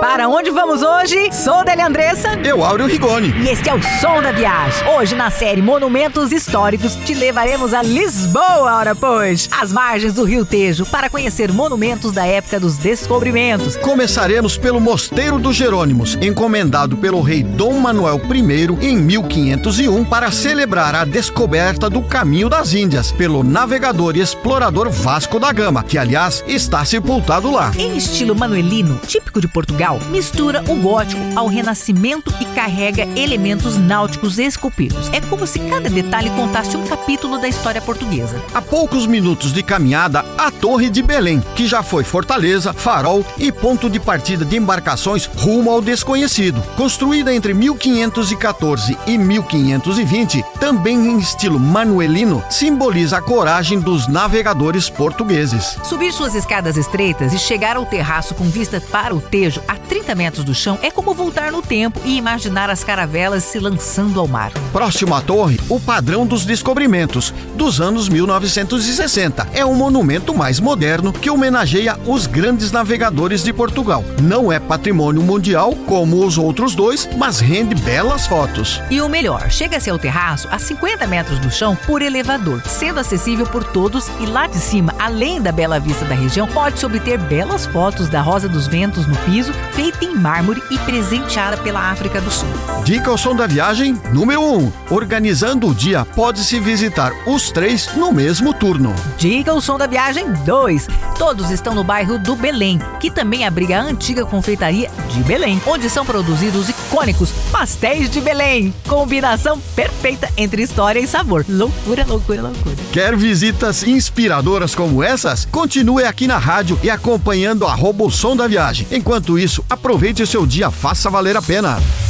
Para onde vamos hoje? Sou Délia Andressa. Eu, Áureo Rigoni. E este é o Som da Viagem. Hoje, na série Monumentos Históricos, te levaremos a Lisboa, ora pois, às margens do Rio Tejo, para conhecer monumentos da época dos descobrimentos. Começaremos pelo Mosteiro dos Jerônimos, encomendado pelo rei Dom Manuel I em 1501 para celebrar a descoberta do Caminho das Índias pelo navegador e explorador Vasco da Gama, que, aliás, está sepultado lá. Em estilo manuelino, típico de Portugal, mistura o gótico ao renascimento e carrega elementos náuticos esculpidos. É como se cada detalhe contasse um capítulo da história portuguesa. A poucos minutos de caminhada, a Torre de Belém, que já foi fortaleza, farol e ponto de partida de embarcações rumo ao desconhecido. Construída entre 1514 e 1520, também em estilo manuelino, simboliza a coragem dos navegadores portugueses. Subir suas escadas estreitas e chegar ao terraço com vista para o Tejo, a 30 metros do chão, é como voltar no tempo e imaginar as caravelas se lançando ao mar. Próximo à torre, o Padrão dos Descobrimentos, dos anos 1960. É um monumento mais moderno que homenageia os grandes navegadores de Portugal. Não é patrimônio mundial como os outros dois, mas rende belas fotos. E o melhor, chega-se ao terraço a 50 metros do chão por elevador, sendo acessível por todos, e lá de cima, além da bela vista da região, pode-se obter belas fotos da Rosa dos Ventos no piso, feita em mármore e presenteada pela África do Sul. Dica ao som da viagem número 1. Organizando o dia, pode-se visitar os 3 no mesmo turno. Dica ao som da viagem 2. Todos estão no bairro do Belém, que também abriga a antiga confeitaria de Belém, onde são produzidos icônicos pastéis de Belém. Combinação perfeita entre história e sabor. Loucura, loucura, loucura. Quer visitas inspiradoras como essas? Continue aqui na rádio e acompanhando @o som da viagem. Enquanto isso, aproveite o seu dia, faça valer a pena.